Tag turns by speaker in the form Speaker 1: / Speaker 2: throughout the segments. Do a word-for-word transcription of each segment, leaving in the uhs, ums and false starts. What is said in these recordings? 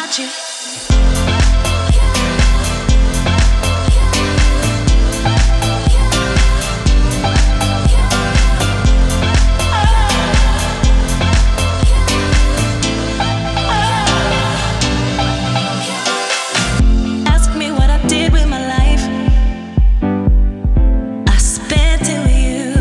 Speaker 1: got you. Ask me what I did with my life. I spent it with you.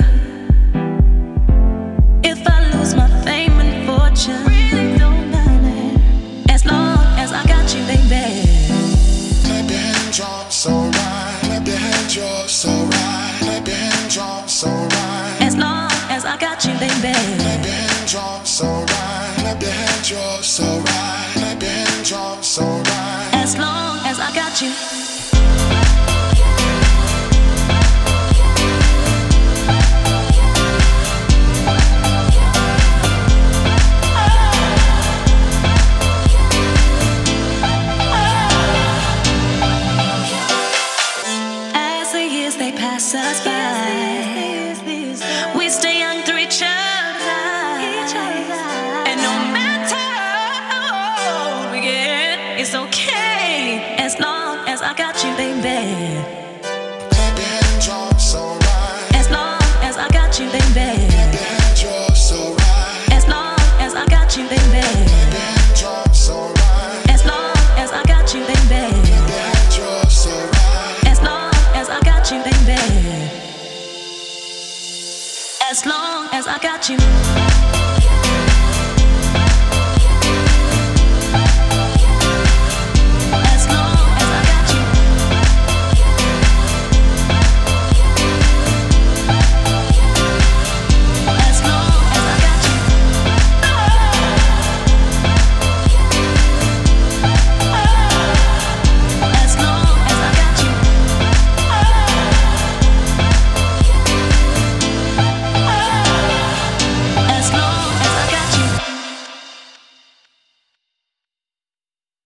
Speaker 1: If I lose my fame and fortune, really don't matter, as long as I got you, baby.
Speaker 2: Clap your hands, you're so right. Clap your hands, you're so right. Clap your hands, you're so right.
Speaker 1: As long as I got you, baby.
Speaker 2: Clap your hands, you're so right. Clap your hands, you're so right. Clap your hands, you're so right.
Speaker 1: As long as I got you. As the years they pass us by, we stay young through each other's eyes. And no matter how old we get, it's okay as long as I got you, baby.
Speaker 2: Clap your hands, you're so right.
Speaker 1: As long as I got you, baby.
Speaker 2: Clap your hands, you're so right.
Speaker 1: As long as I got you, baby.
Speaker 2: Clap your hands, you're so right.
Speaker 1: As long as I got you, baby.
Speaker 2: Clap your hands, you're so right.
Speaker 1: As long as I got you, baby. As long as I got you.